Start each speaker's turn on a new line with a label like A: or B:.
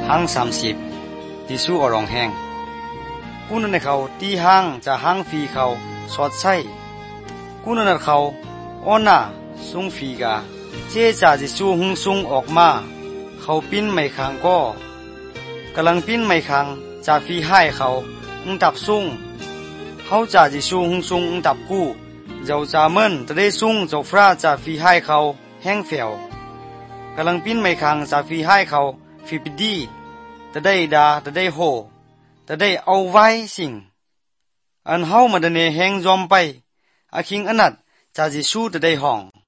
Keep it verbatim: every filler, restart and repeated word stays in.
A: ห้างสามสิบที่สู้อรองแห้งกูนั่นเขาตีห้างจะห้างฟีเขาสอดใส่กูนั่นเขาอ้อน่าซุงฟีกาเจ้าจะสู้หุงซุงออกมาเขาปิ้นไม่ขังก็กำลังปิ้นไม่ขังจะฟีให้เขาอุ้งตับซุงเขาจะจะสู้หุงซุงอุ้งตับกู้เจ้าจะเมินจะได้ซุงเจ้าฟราจะฟีให้เขาแห้งเฟียวกำลังปิ้นไม่ขังจะฟีให้เขาฟีปิดีจะได้ดาจะได้โหจะได้เอาไว้สิ่งอันเฮามาเดเนแหงยอมไปอาคิงอนัดจะจิสู้จะได้ห้อง